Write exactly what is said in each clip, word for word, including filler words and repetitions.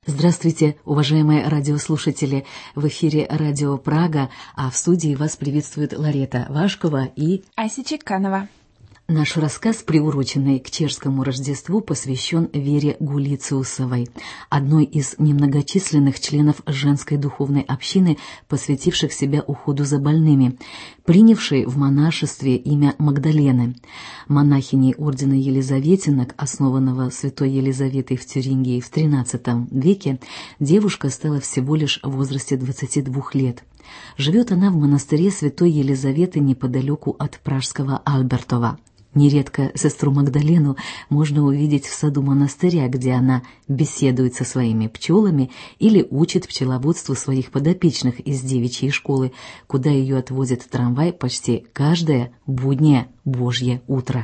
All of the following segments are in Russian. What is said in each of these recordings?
Здравствуйте, уважаемые радиослушатели! В эфире Радио Прага, а в студии вас приветствует Ларета Вашкова и Ася Чеканова. Наш рассказ, приуроченный к чешскому Рождеству, посвящен Вере Гулициусовой, одной из немногочисленных членов женской духовной общины, посвятивших себя уходу за больными, принявшей в монашестве имя Магдалены. Монахиней ордена Елизаветинок, основанного святой Елизаветой в Тюрингии в тринадцатом веке, девушка стала всего лишь в возрасте двадцати двух лет. Живет она в монастыре святой Елизаветы неподалеку от пражского Альбертова. Нередко сестру Магдалену можно увидеть в саду монастыря, где она беседует со своими пчелами или учит пчеловодству своих подопечных из девичьей школы, куда ее отвозит трамвай почти каждое буднее Божье утро.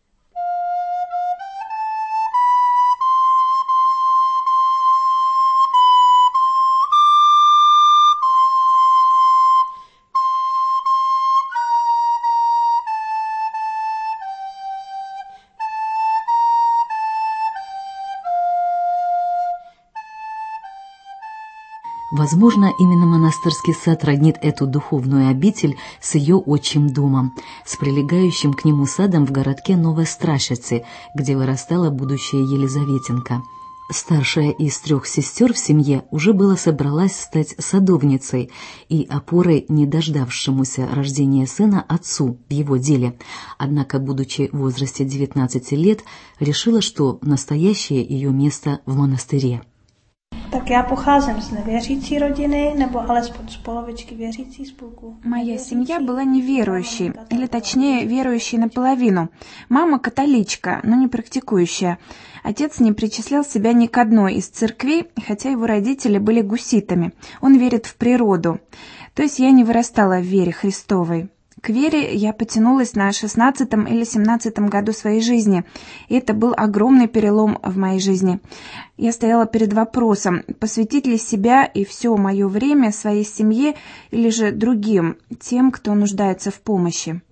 Возможно, именно монастырский сад роднит эту духовную обитель с ее отчим домом, с прилегающим к нему садом в городке Новой Страшицы, где вырастала будущая Елизаветинка. Старшая из трех сестер в семье уже было собралась стать садовницей и опорой не дождавшемуся рождения сына отцу в его деле. Однако, будучи в возрасте девятнадцати лет, решила, что настоящее ее место в монастыре. Tak já pocházím z nevěřící rodiny, nebo alespoň z polovičky věřící spolku. Моя семья была неверующей, или точнее верующей наполовину. Мама католичка, но не практикующая. Отец не причислял себя ни к одной из церквей, хотя его родители были гуситами. Он верит в природу. То есть я не вырастала в вере Христовой. К вере я потянулась на шестнадцатом или семнадцатом году своей жизни, и это был огромный перелом в моей жизни. Я стояла перед вопросом, посвятить ли себя и все мое время своей семье или же другим, тем, кто нуждается в помощи.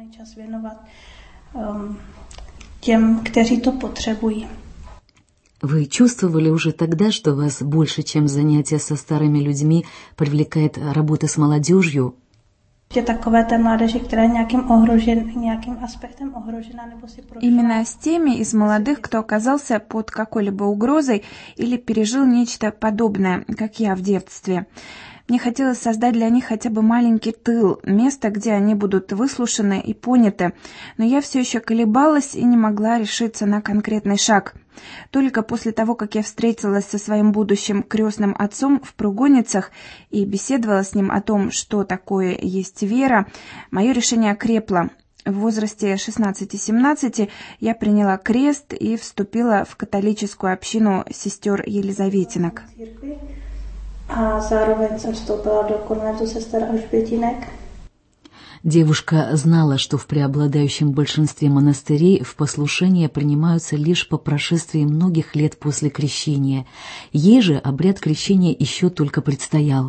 Тем, kteří to potřebují. Вы чувствовали уже тогда, что вас больше, чем занятия со старыми людьми, привлекает работа с молодежью? Именно с теми из молодых, кто оказался под какой-либо угрозой или пережил нечто подобное, как я в детстве. Мне хотелось создать для них хотя бы маленький тыл, место, где они будут выслушаны и поняты, но я все еще колебалась и не могла решиться на конкретный шаг. Только после того, как я встретилась со своим будущим крестным отцом в Пругоницах и беседовала с ним о том, что такое есть вера, мое решение окрепло. В возрасте шестнадцати-семнадцати я приняла крест и вступила в католическую общину сестер Елизаветинок. A zároveň jsem vstoupila do konventu sester Alžbětinek. Девушка знала, что в преобладающем большинстве монастырей в послушание принимаются лишь по прошествии многих лет после крещения. Ей же обряд крещения еще только предстоял.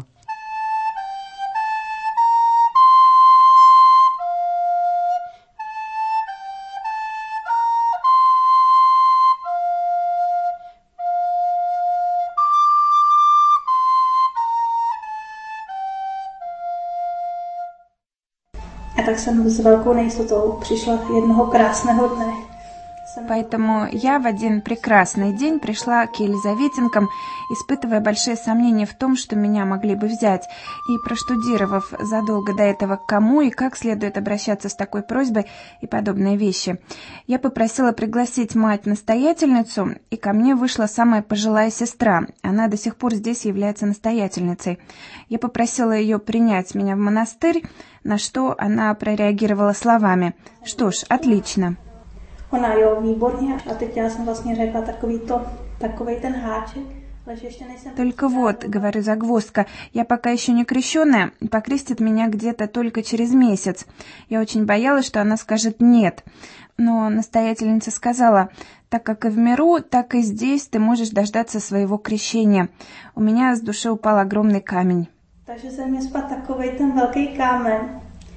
A tak jsem s velkou nejistotou přišla jednoho krásného dne. Поэтому я в один прекрасный день пришла к Елизаветинкам, испытывая большие сомнения в том, что меня могли бы взять, и проштудировав задолго до этого, к кому и как следует обращаться с такой просьбой и подобные вещи. Я попросила пригласить мать-настоятельницу, и ко мне вышла самая пожилая сестра. Она до сих пор здесь является настоятельницей. Я попросила ее принять меня в монастырь, на что она прореагировала словами: «Что ж, отлично». Ona jo, výborně. A teď já jsem vlastně řekla takový to, takovej ten háček. Только вот, говорю, загвоздка, я пока еще не крещеная, покрестит меня где-то только через месяц. Я очень боялась, что она скажет «нет». Но настоятельница сказала: так как и в миру, так и здесь ты можешь дождаться своего крещения. У меня с души упал огромный камень. Takže se mi spadl takovej ten velký kámen.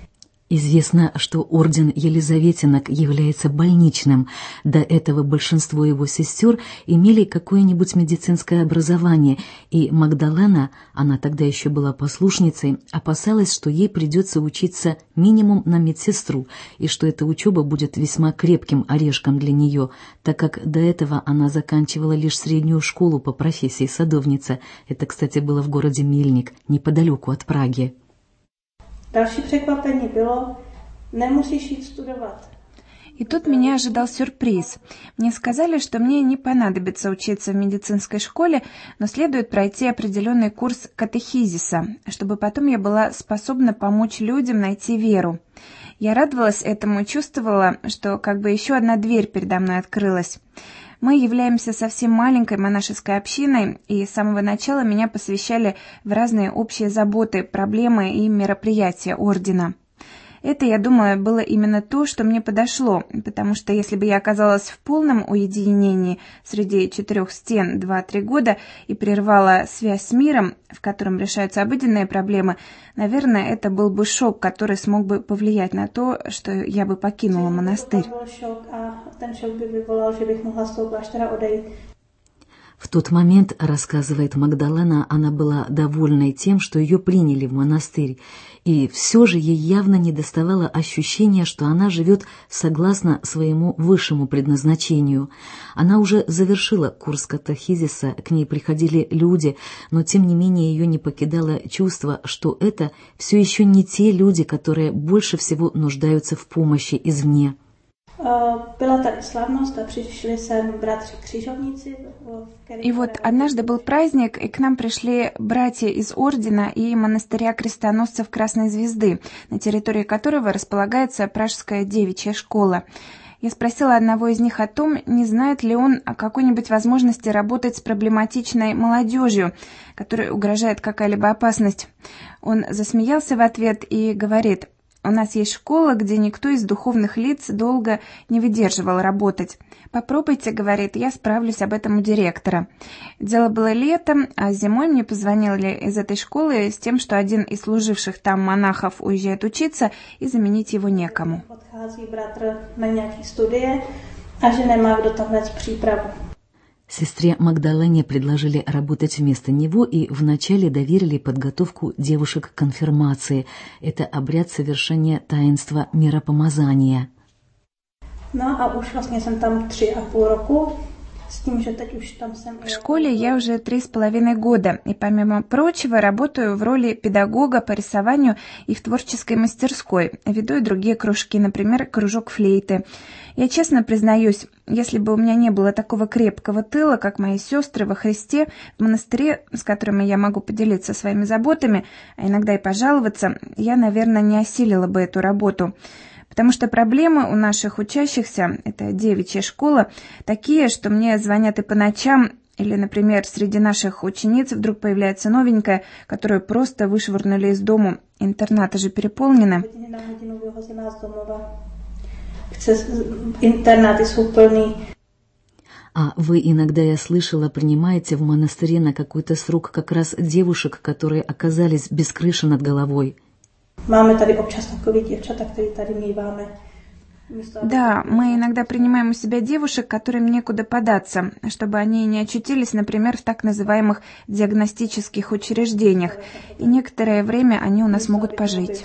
Известно, что орден Елизаветинок является больничным. До этого большинство его сестер имели какое-нибудь медицинское образование, и Магдалена, она тогда еще была послушницей, опасалась, что ей придется учиться минимум на медсестру, и что эта учеба будет весьма крепким орешком для нее, так как до этого она заканчивала лишь среднюю школу по профессии садовница. Это, кстати, было в городе Мельник, неподалеку от Праги. Další překvapení bylo, nemusíš jít studovat. И тут меня ожидал сюрприз. Мне сказали, что мне не понадобится учиться в медицинской школе, но следует пройти определенный курс катехизиса, чтобы потом я была способна помочь людям найти веру. Я радовалась этому и чувствовала, что как бы еще одна дверь передо мной открылась. Мы являемся совсем маленькой монашеской общиной, и с самого начала меня посвящали в разные общие заботы, проблемы и мероприятия ордена. Это, я думаю, было именно то, что мне подошло, потому что если бы я оказалась в полном уединении среди четырех стен два-три года и прервала связь с миром, в котором решаются обыденные проблемы, наверное, это был бы шок, который смог бы повлиять на то, что я бы покинула монастырь. В тот момент, рассказывает Магдалена, она была довольной тем, что ее приняли в монастырь, и все же ей явно недоставало ощущения, что она живет согласно своему высшему предназначению. Она уже завершила курс катехизиса, к ней приходили люди, но тем не менее ее не покидало чувство, что это все еще не те люди, которые больше всего нуждаются в помощи извне. И вот однажды был праздник, и к нам пришли братья из ордена и монастыря крестоносцев Красной Звезды, на территории которого располагается Пражская девичья школа. Я спросила одного из них о том, не знает ли он о какой-нибудь возможности работать с проблематичной молодежью, которой угрожает какая-либо опасность. Он засмеялся в ответ и говорит: «У нас есть школа, где никто из духовных лиц долго не выдерживал работать. Попробуйте, — говорит, — я справлюсь об этом у директора». Дело было летом, а зимой мне позвонили из этой школы с тем, что один из служивших там монахов уезжает учиться, и заменить его некому. Сестре Магдалене предложили работать вместо него и вначале доверили подготовку девушек к конфирмации. Это обряд совершения таинства миропомазания. В школе я уже три с половиной года, и, помимо прочего, работаю в роли педагога по рисованию и в творческой мастерской, веду и другие кружки, например, кружок флейты. Я честно признаюсь, если бы у меня не было такого крепкого тыла, как мои сестры во Христе, в монастыре, с которыми я могу поделиться своими заботами, а иногда и пожаловаться, я, наверное, не осилила бы эту работу. Потому что проблемы у наших учащихся, это девичья школа, такие, что мне звонят и по ночам, или, например, среди наших учениц вдруг появляется новенькая, которую просто вышвырнули из дому. Интернаты же переполнены. А вы иногда, я слышала, принимаете в монастыре на какой-то срок как раз девушек, которые оказались без крыши над головой. Да, мы иногда принимаем у себя девушек, которым некуда податься, чтобы они не очутились, например, в так называемых диагностических учреждениях, и некоторое время они у нас могут пожить.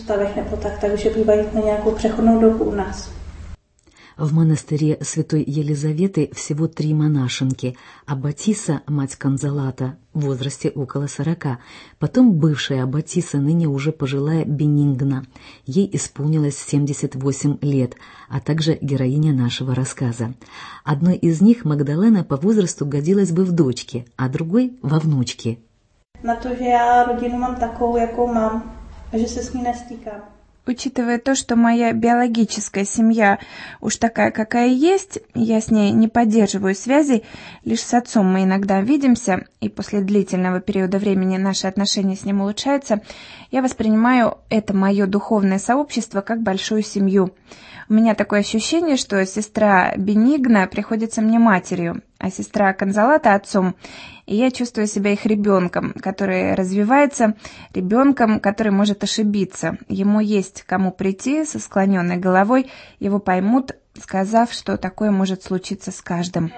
В монастыре Святой Елизаветы всего три монашенки: аббатиса, мать Конзолата, в возрасте около сорока, потом бывшая аббатиса, ныне уже пожилая Бенигна, ей исполнилось семьдесят восемь лет, а также героиня нашего рассказа. Одной из них Магдалена по возрасту годилась бы в дочке, а другой — во внучке. На то, что я родину mám takovou, jakou mám, a že se s ní nestýkám. Учитывая то, что моя биологическая семья уж такая, какая есть, я с ней не поддерживаю связей, лишь с отцом мы иногда видимся, и после длительного периода времени наши отношения с ним улучшаются, я воспринимаю это мое духовное сообщество как большую семью. У меня такое ощущение, что сестра Бенигна приходится мне матерью. а сестра Конзолата отцом, и я чувствую себя их ребенком, который развивается, ребенком, который может ошибиться. Ему есть кому прийти со склоненной головой, его поймут, сказав, что такое может случиться с каждым.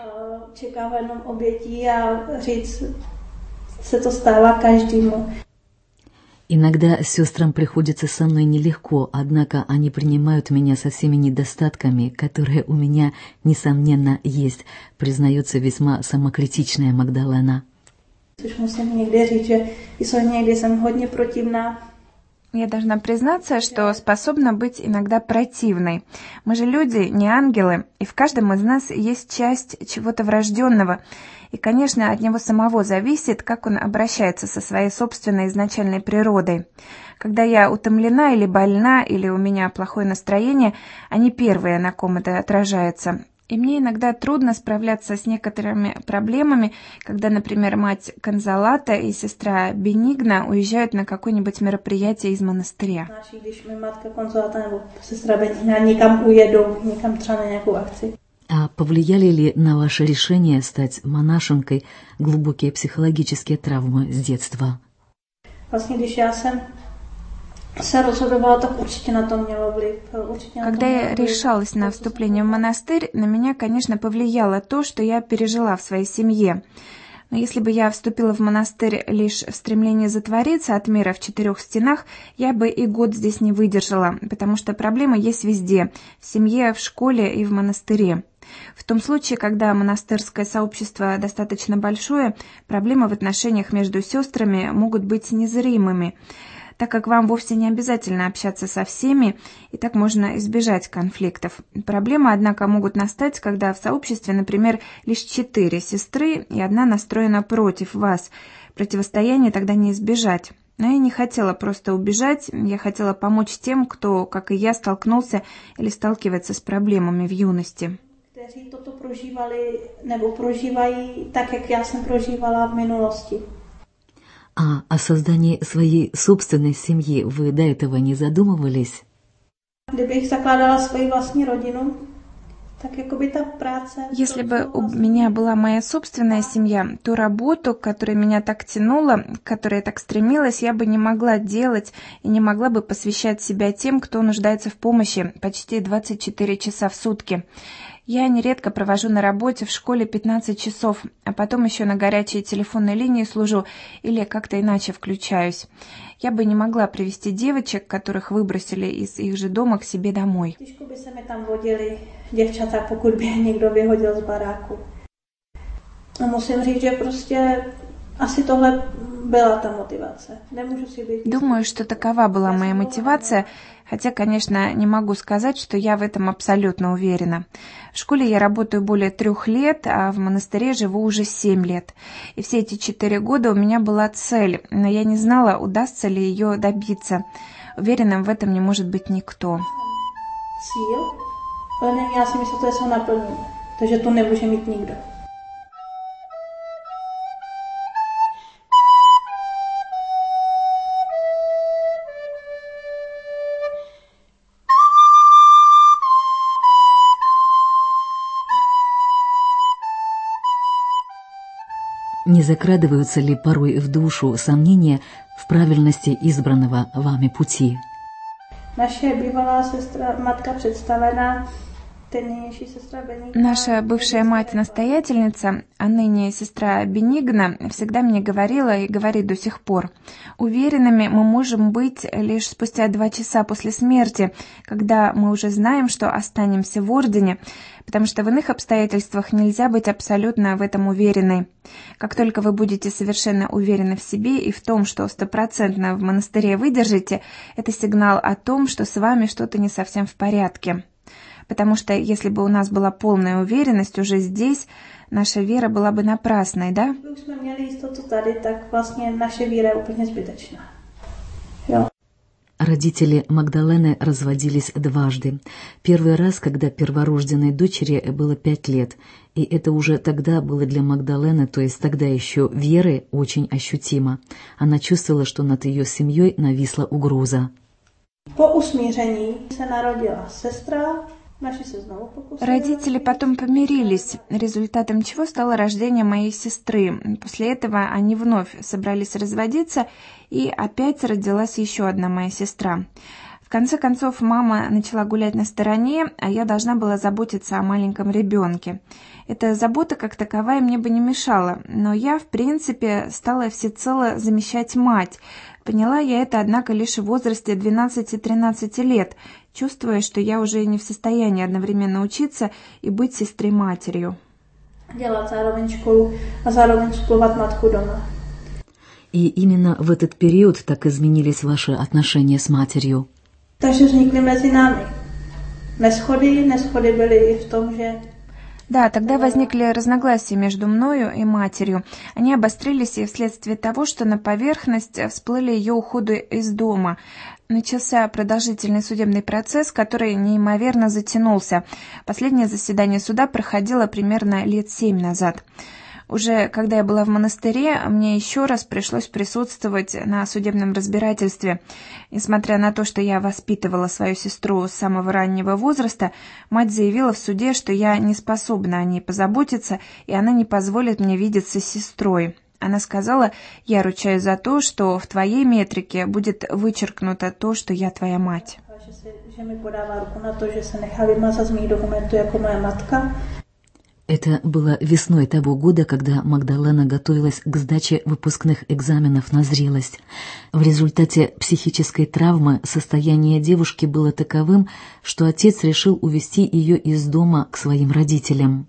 Иногда сестрам приходится со мной нелегко, однако они принимают меня со всеми недостатками, которые у меня, несомненно, есть, признается весьма самокритичная Магдалена. Я должна признаться, что способна быть иногда противной. Мы же люди, не ангелы, и в каждом из нас есть часть чего-то врожденного. И, конечно, от него самого зависит, как он обращается со своей собственной изначальной природой. Когда я утомлена или больна, или у меня плохое настроение, они первые, на ком это отражается. И мне иногда трудно справляться с некоторыми проблемами, когда, например, мать Конзолата и сестра Бенигна уезжают на какое-нибудь мероприятие из монастыря. А повлияли ли на ваше решение стать монашенкой глубокие психологические травмы с детства? Когда я решалась на вступление в монастырь, на меня, конечно, повлияло то, что я пережила в своей семье. Но если бы я вступила в монастырь лишь в стремлении затвориться от мира в четырех стенах, я бы и год здесь не выдержала, потому что проблемы есть везде – в семье, в школе и в монастыре. В том случае, когда монастырское сообщество достаточно большое, проблемы в отношениях между сестрами могут быть незримыми, так как вам вовсе не обязательно общаться со всеми, и так можно избежать конфликтов. Проблемы, однако, могут настать, когда в сообществе, например, лишь четыре сестры, и одна настроена против вас. Противостояние тогда не избежать. Но я не хотела просто убежать, я хотела помочь тем, кто, как и я, столкнулся или сталкивается с проблемами в юности. Kteří toto prožívali nebo prožívají tak, jak já jsem prožívala v minulosti. А о создании своей собственной семьи вы до этого не задумывались? Kdybych zakládala svoji vlastní rodinu, tak jako by ta práce... Если бы у меня была моя собственная семья, то работу, к которой меня так тянуло, к которой я так стремилась, я бы не могла делать и не могла бы посвящать себя тем, кто нуждается в помощи почти двадцать четыре часа в сутки. Я нередко провожу на работе в школе пятнадцать часов, а потом еще на горячей телефонной линии служу или как-то иначе включаюсь. Я бы не могла привести девочек, которых выбросили из их же дома, к себе домой. Těžko by se mi tam vodili děvčata, pokud by někdo vyhodil z baráku. A musím říct, že prostě asi tohle byla ta мотивация. Nemůžu si být... Думаю, что такова была моя мотивация, хотя, конечно, не могу сказать, что я в этом абсолютно уверена. В школе я работаю более трех лет, а в монастыре живу уже семь лет. И все эти четыре года у меня была цель, но я не знала, удастся ли ее добиться. Уверенным в этом не может быть никто. Cíl, ale neměla jsem jistotu, že se ho naplním. Takže to nemůže mít nikdo. Не закрадываются ли порой в душу сомнения в правильности избранного вами пути? Наша bývalá sestra, matka představená, Наша бывшая мать-настоятельница, а ныне сестра Бенигна, всегда мне говорила и говорит до сих пор: уверенными мы можем быть лишь спустя два часа после смерти, когда мы уже знаем, что останемся в ордене, потому что в иных обстоятельствах нельзя быть абсолютно в этом уверенной. Как только вы будете совершенно уверены в себе и в том, что стопроцентно в монастыре выдержите, это сигнал о том, что с вами что-то не совсем в порядке. Потому что если бы у нас была полная уверенность уже здесь, наша вера была бы напрасной, да? Родители Магдалены разводились дважды. Первый раз, когда перворожденной дочери было пять лет, и это уже тогда было для Магдалены, то есть тогда еще веры, очень ощутимо. Она чувствовала, что над ее семьей нависла угроза. Po usmíření se narodila sestra Родители потом помирились, результатом чего стало рождение моей сестры. После этого они вновь собрались разводиться, и опять родилась еще одна моя сестра. В конце концов, мама начала гулять на стороне, а я должна была заботиться о маленьком ребенке. Эта забота как таковая мне бы не мешала, но я, в принципе, стала всецело замещать мать. Поняла я это, однако, лишь в возрасте двенадцати-тринадцати лет, чувствуя, что я уже не в состоянии одновременно учиться и быть сестрой-матерью. И именно в этот период так изменились ваши отношения с матерью. Takže vznikly mezi námi neshody, neshody byly i v tom, že... Да, тогда возникли разногласия между мною и матерью. Они обострились и вследствие того, что на поверхность всплыли ее уходы из дома. Начался продолжительный судебный процесс, который неимоверно затянулся. Последнее заседание суда проходило примерно лет семь назад. Уже когда я была в монастыре, мне еще раз пришлось присутствовать на судебном разбирательстве. Несмотря на то, что я воспитывала свою сестру с самого раннего возраста, мать заявила в суде, что я не способна о ней позаботиться, и она не позволит мне видеться с сестрой. Она сказала: «Я ручаюсь за то, что в твоей метрике будет вычеркнуто то, что я твоя мать». Это было весной того года, когда Магдалена готовилась к сдаче выпускных экзаменов на зрелость. В результате психической травмы состояние девушки было таковым, что отец решил увезти ее из дома к своим родителям.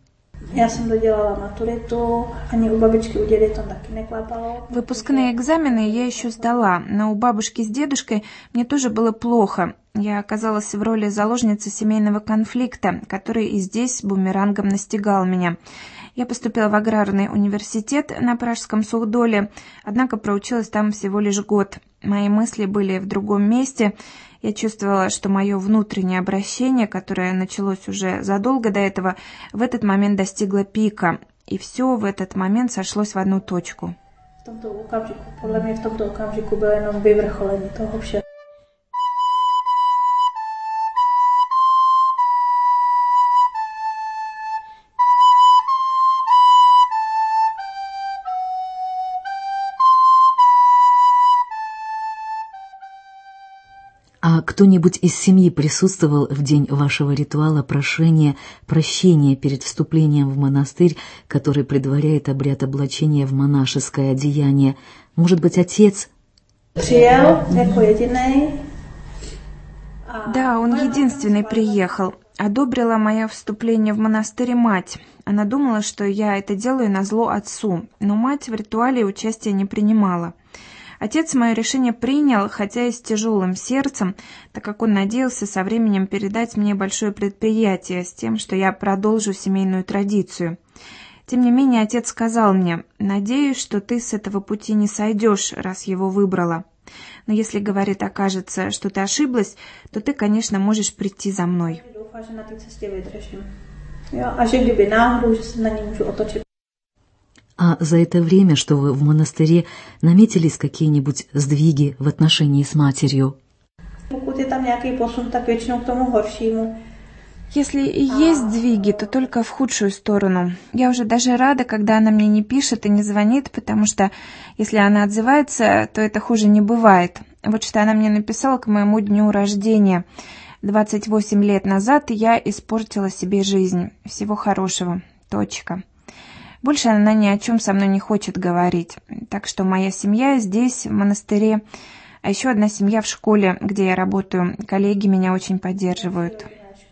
Выпускные экзамены я еще сдала, но у бабушки с дедушкой мне тоже было плохо. Я оказалась в роли заложницы семейного конфликта, который и здесь бумерангом настигал меня. Я поступила в аграрный университет на Пражском суходоле, однако проучилась там всего лишь год. Мои мысли были в другом месте. Я чувствовала, что мое внутреннее обращение, которое началось уже задолго до этого, в этот момент достигло пика, и все в этот момент сошлось в одну точку. В tomto okamžiku, podle mě v tomto okamžiku bylo jenom vyvrcholení toho všeho. А кто-нибудь из семьи присутствовал в день вашего ритуала прошения прощения перед вступлением в монастырь, который предваряет обряд облачения в монашеское одеяние? Может быть, отец? Да, он единственный приехал. Одобрила мое вступление в монастырь мать. Она думала, что я это делаю назло отцу, но мать в ритуале участия не принимала. Отец мое решение принял, хотя и с тяжелым сердцем, так как он надеялся со временем передать мне большое предприятие с тем, что я продолжу семейную традицию. Тем не менее, отец сказал мне: «Надеюсь, что ты с этого пути не сойдешь, раз его выбрала. Но если, говорит, окажется, что ты ошиблась, то ты, конечно, можешь прийти за мной». А за это время, что вы в монастыре, наметились какие-нибудь сдвиги в отношении с матерью? Если и есть сдвиги, то только в худшую сторону. Я уже даже рада, когда она мне не пишет и не звонит, потому что если она отзывается, то это хуже не бывает. Вот что она мне написала к моему дню рождения. двадцать восемь лет назад я испортила себе жизнь. Всего хорошего. Точка. Больше она ни о чем со мной не хочет говорить. Так что моя семья здесь, в монастыре, а еще одна семья в школе, где я работаю. Коллеги меня очень поддерживают.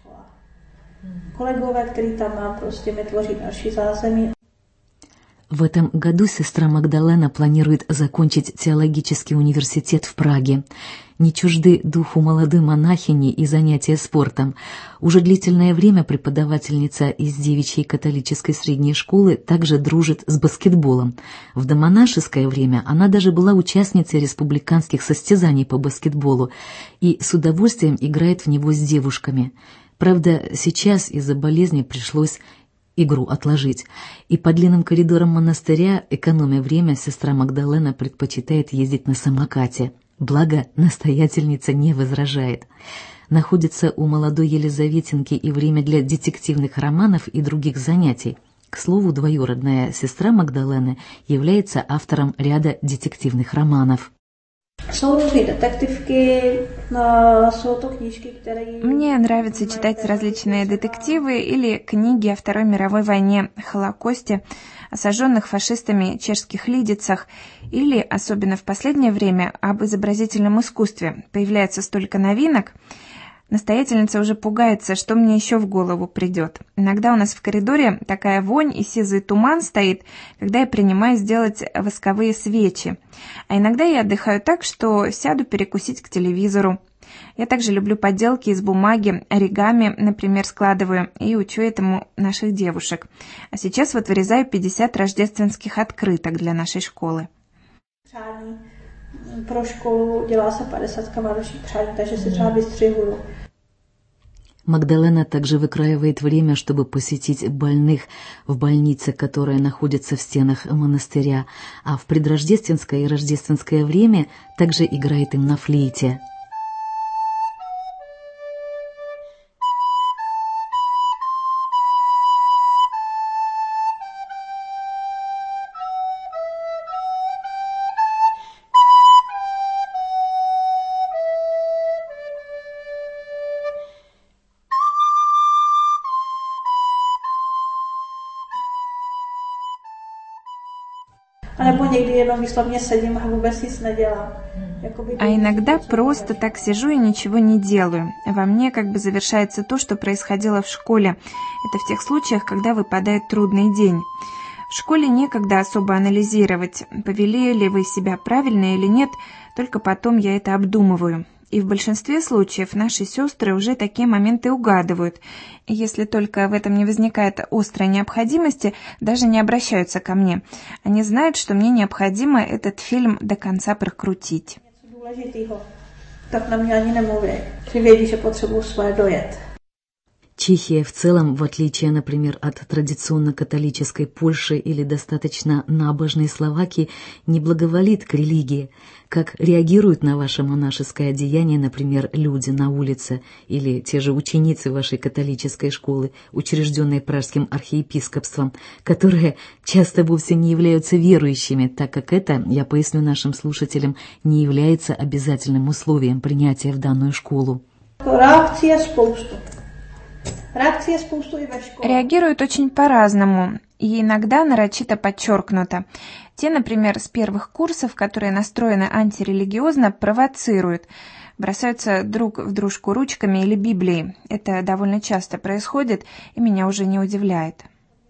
В этом году сестра Магдалена планирует закончить теологический университет в Праге. Не чужды духу молодой монахини и занятия спортом. Уже длительное время преподавательница из девичьей католической средней школы также дружит с баскетболом. В домонашеское время она даже была участницей республиканских состязаний по баскетболу и с удовольствием играет в него с девушками. Правда, сейчас из-за болезни пришлось игру отложить, и по длинным коридорам монастыря, экономя время, сестра Магдалена предпочитает ездить на самокате. Благо, настоятельница не возражает. Находится у молодой Елизаветинки и время для детективных романов и других занятий. К слову, двоюродная сестра Магдалены является автором ряда детективных романов. Мне нравится читать различные детективы или книги о Второй мировой войне, Холокосте, осажденных фашистами чешских Лидицах или, особенно в последнее время, об изобразительном искусстве. Появляется столько новинок. Настоятельница уже пугается, что мне еще в голову придет. Иногда у нас в коридоре такая вонь и сизый туман стоит, когда я принимаю сделать восковые свечи. А иногда я отдыхаю так, что сяду перекусить к телевизору. Я также люблю поделки из бумаги, оригами, например, складываю, и учу этому наших девушек. А сейчас вот вырезаю пятьдесят рождественских открыток для нашей школы. Pro školu dělá se padesát vánočních přání, takže si třeba vystřihuju. Магдалена также выкраивает время, чтобы посетить больных в больнице, которая находится в стенах монастыря, а в предрождественское и рождественское время также играет им на флейте. А иногда просто так сижу и ничего не делаю. Во мне как бы завершается то, что происходило в школе. Это в тех случаях, когда выпадает трудный день. В школе некогда особо анализировать, повели ли вы себя правильно или нет, только потом я это обдумываю. И в большинстве случаев наши сестры уже такие моменты угадывают. И если только в этом не возникает острой необходимости, даже не обращаются ко мне. Они знают, что мне необходимо этот фильм до конца прокрутить. Чехия в целом, в отличие, например, от традиционно-католической Польши или достаточно набожной Словакии, не благоволит к религии. Как реагируют на ваше монашеское одеяние, например, люди на улице или те же ученицы вашей католической школы, учрежденной Пражским архиепископством, которые часто вовсе не являются верующими, так как это, я поясню нашим слушателям, не является обязательным условием принятия в данную школу. Реакция спoustu. Реагируют очень по-разному и иногда нарочито подчеркнуто. Те, например, с первых курсов, которые настроены антирелигиозно, провоцируют, бросаются друг в дружку ручками или Библией. Это довольно часто происходит и меня уже не удивляет.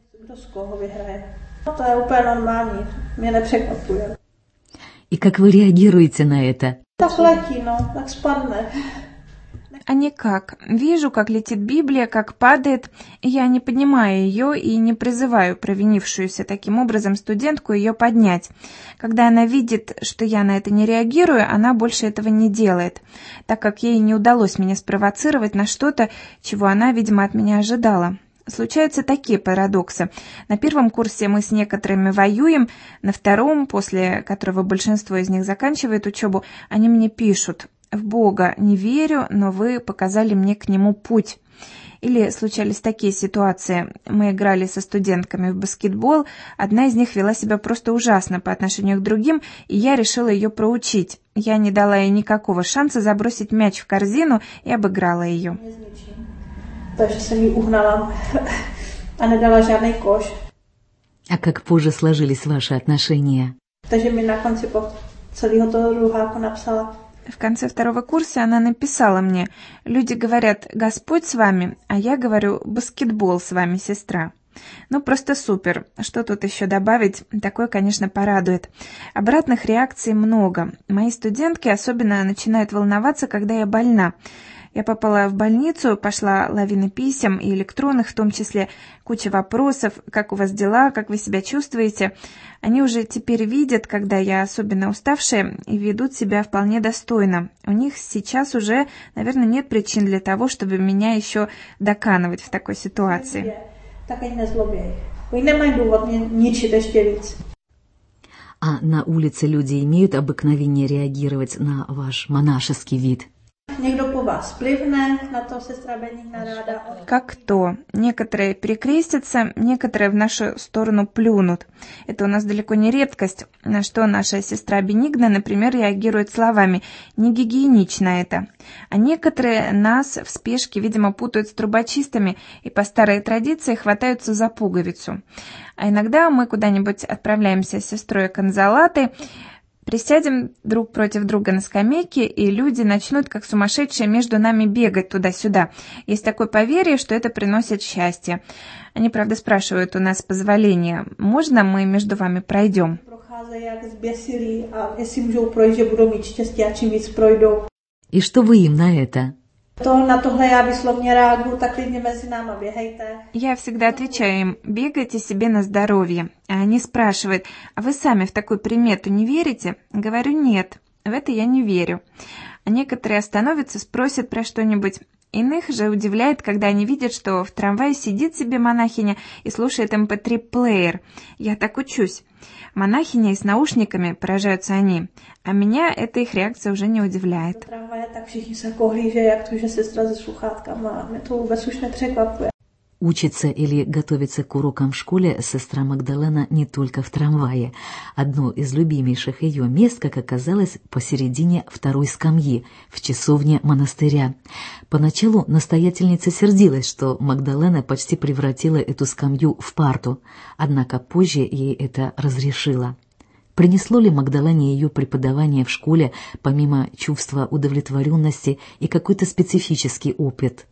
И как вы реагируете на это? А никак. Вижу, как летит Библия, как падает, и я не поднимаю ее и не призываю провинившуюся таким образом студентку ее поднять. Когда она видит, что я на это не реагирую, она больше этого не делает, так как ей не удалось меня спровоцировать на что-то, чего она, видимо, от меня ожидала. Случаются такие парадоксы. На первом курсе мы с некоторыми воюем, на втором, после которого большинство из них заканчивает учебу, они мне пишут: «В Бога не верю, но вы показали мне к нему путь». Или случались такие ситуации. Мы играли со студентками в баскетбол, одна из них вела себя просто ужасно по отношению к другим, и я решила ее проучить. Я не дала ей никакого шанса забросить мяч в корзину и обыграла ее. А как позже сложились ваши отношения? В конце второго курса она написала мне: «Люди говорят, Господь с вами, а я говорю, баскетбол с вами, сестра». Ну, просто супер. Что тут еще добавить? Такое, конечно, порадует. Обратных реакций много. Мои студентки особенно начинают волноваться, когда я больна. Я попала в больницу, пошла лавина писем и электронных, в том числе куча вопросов: как у вас дела, как вы себя чувствуете. Они уже теперь видят, когда я особенно уставшая, и ведут себя вполне достойно. У них сейчас уже, наверное, нет причин для того, чтобы меня еще доканывать в такой ситуации. А на улице люди имеют обыкновение реагировать на ваш монашеский вид? Как кто? Некоторые перекрестятся, некоторые в нашу сторону плюнут. Это у нас далеко не редкость, на что наша сестра Бенигна, например, реагирует словами «не гигиенично это». А некоторые нас в спешке, видимо, путают с трубочистами и по старой традиции хватаются за пуговицу. А иногда мы куда-нибудь отправляемся с сестрой Конзолатой, присядем друг против друга на скамейке, и люди начнут, как сумасшедшие, между нами бегать туда-сюда. Есть такое поверье, что это приносит счастье. Они, правда, спрашивают у нас позволения, можно мы между вами пройдем? И что вы им на это? Я всегда отвечаю им: бегайте себе на здоровье. А они спрашивают: а вы сами в такую примету не верите? Говорю: нет, в это я не верю. А некоторые остановятся, спросят про что-нибудь. Иных же удивляет, когда они видят, что в трамвае сидит себе монахиня и слушает эм пэ три-плеер. Я так учусь. Монахиня и с наушниками, поражаются они. А меня эта их реакция уже не удивляет. Учится или готовится к урокам в школе сестра Магдалена не только в трамвае. Одно из любимейших ее мест, как оказалось, посередине второй скамьи, в часовне монастыря. Поначалу настоятельница сердилась, что Магдалена почти превратила эту скамью в парту, однако позже ей это разрешила. Принесло ли Магдалене ее преподавание в школе, помимо чувства удовлетворенности, и какой-то специфический опыт?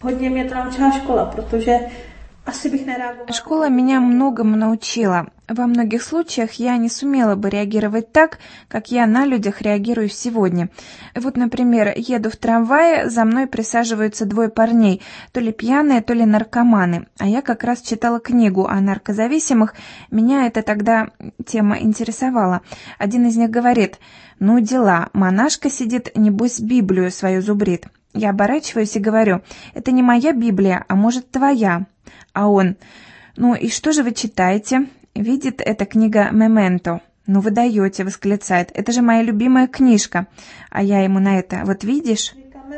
Школа меня многому научила. Во многих случаях я не сумела бы реагировать так, как я на людях реагирую сегодня. Вот, например, еду в трамвае, за мной присаживаются двое парней, то ли пьяные, то ли наркоманы. А я как раз читала книгу о наркозависимых, меня это тогда тема интересовала. Один из них говорит: «Ну дела, монашка сидит, небось Библию свою зубрит». Я оборачиваюсь и говорю: «Это не моя Библия, а может твоя». А он: «Ну и что же вы читаете?» Видит, это книга «Мементо». «Ну вы даете», — восклицает, «это же моя любимая книжка». А я ему на это: «Вот видишь?»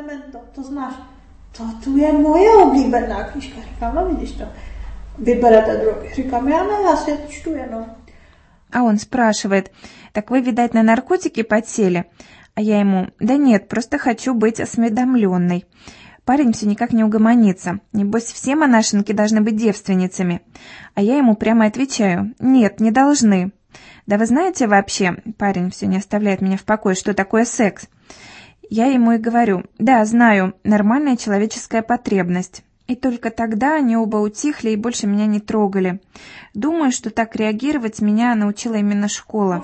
А он спрашивает: «Так вы, видать, на наркотики подсели?» А я ему: «Да нет, просто хочу быть осведомленной». Парень все никак не угомонится. Небось, все монашенки должны быть девственницами. А я ему прямо отвечаю: «Нет, не должны». «Да вы знаете вообще...» Парень все не оставляет меня в покое. «Что такое секс?» Я ему и говорю: «Да, знаю, нормальная человеческая потребность». И только тогда они оба утихли и больше меня не трогали. Думаю, что так реагировать меня научила именно школа.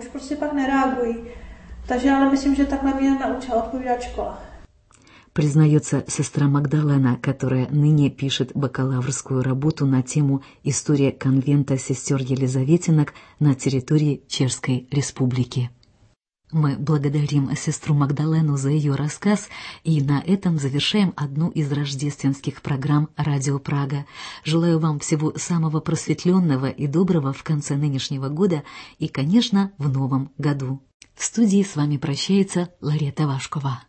Признается сестра Магдалена, которая ныне пишет бакалаврскую работу на тему «История конвента сестер Елизаветинок на территории Чешской Республики». Мы благодарим сестру Магдалену за ее рассказ и на этом завершаем одну из рождественских программ «Радио Прага». Желаю вам всего самого просветленного и доброго в конце нынешнего года и, конечно, в новом году. В студии с вами прощается Ларета Вашкова.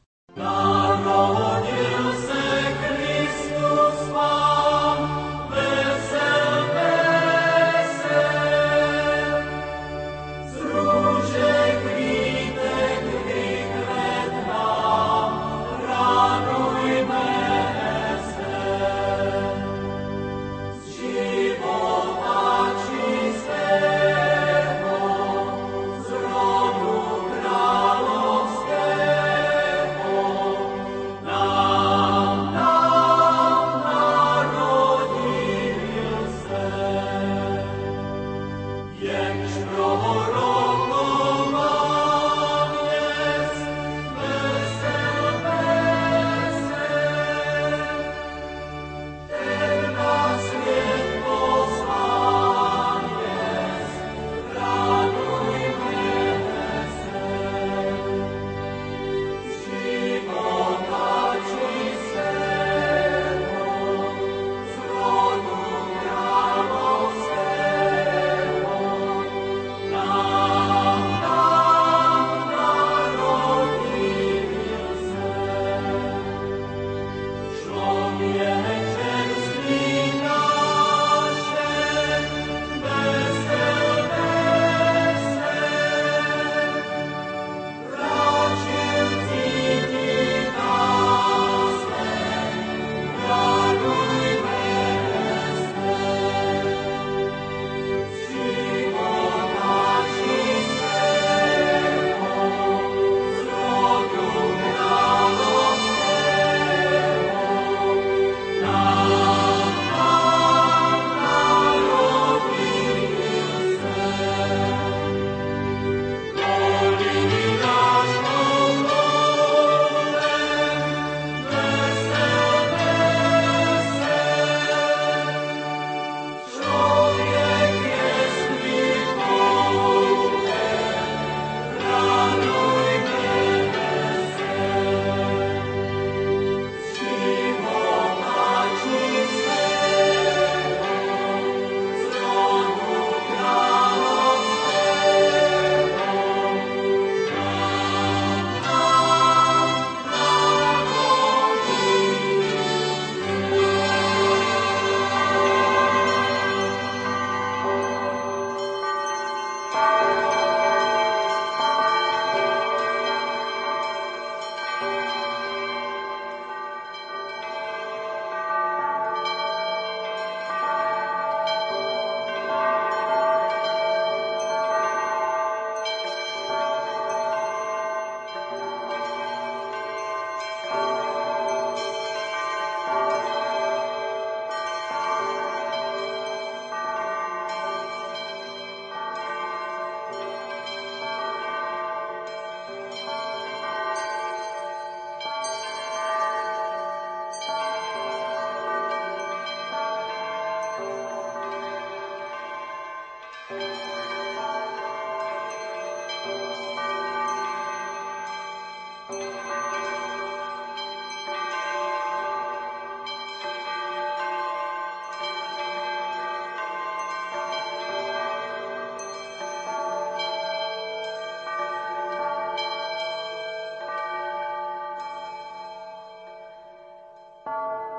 Thank you.